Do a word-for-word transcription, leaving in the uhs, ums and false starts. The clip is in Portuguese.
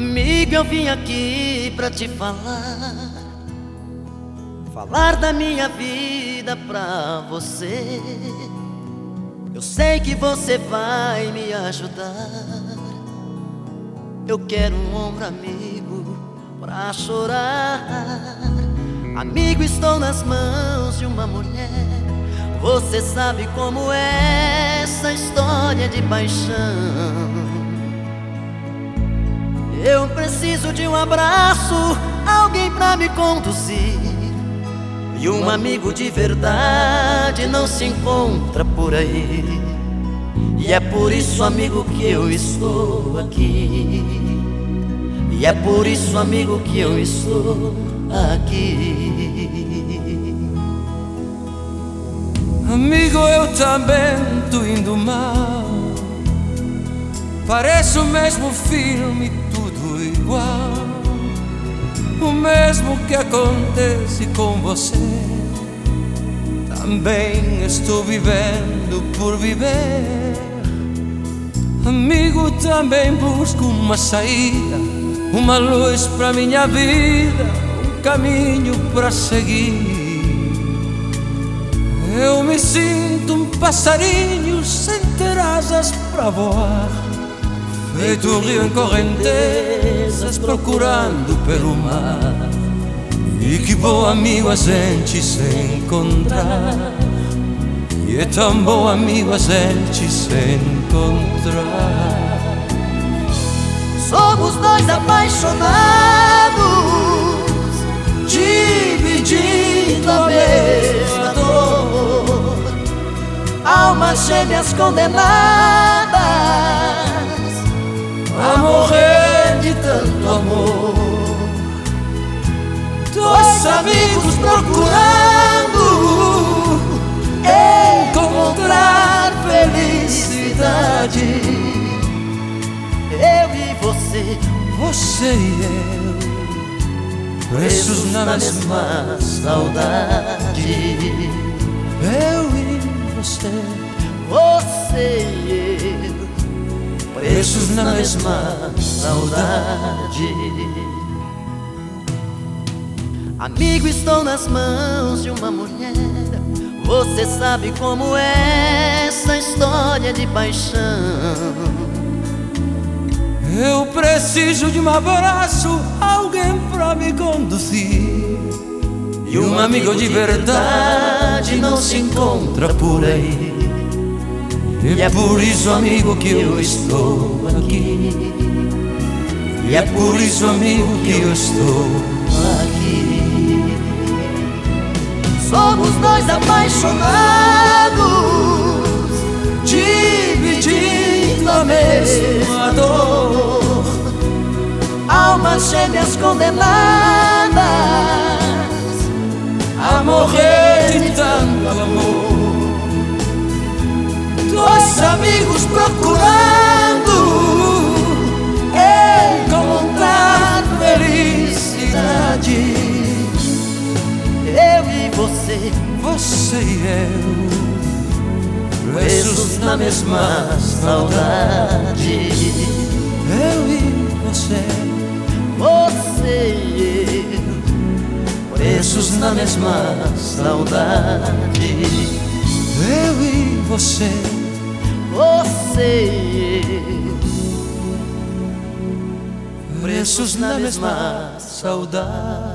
Amigo, eu vim aqui pra te falar, falar da minha vida pra você. Eu sei que você vai me ajudar. Eu quero um ombro amigo pra chorar. Amigo, estou nas mãos de uma mulher. Você sabe como é essa história de paixão. Eu preciso de um abraço, alguém pra me conduzir. E um amigo de verdade não se encontra por aí. E é por isso, amigo, que eu estou aqui. E é por isso, amigo, que eu estou aqui. Amigo, eu também tô indo mal. Parece o mesmo filme, tudo igual. O mesmo que acontece com você. Também estou vivendo por viver. Amigo, também busco uma saída, uma luz pra minha vida, um caminho pra seguir. Eu me sinto um passarinho sem ter asas pra voar, feito um rio em correntezas procurando pelo mar. E que bom, amigo, a gente se encontrar. E é tão bom, amigo, a gente se encontrar. Somos dois apaixonados, dividindo a mesma dor. Almas gêmeas condenadas a morrer de tanto amor. Dois amigos procurando encontrar felicidade. Eu e você, você e eu, presos na mesma saudade. Eu e você, você e eu, presos na mesma saudade. Amigo, estou nas mãos de uma mulher. Você sabe como é essa história de paixão. Eu preciso de um abraço, alguém pra me conduzir. E um amigo de verdade não se encontra por aí. E é por isso, amigo, que eu estou aqui. E é por isso, amigo, que eu estou aqui. Somos dois apaixonados, dividindo a mesma dor. Almas gêmeas condenadas a morrer de tanto amor. Dois amigos procurando encontrar felicidade. Eu e você, você e eu, presos na mesma saudade. Eu e você, você e eu, presos na mesma saudade. Eu e você, você e eu, presos na mesma saudade.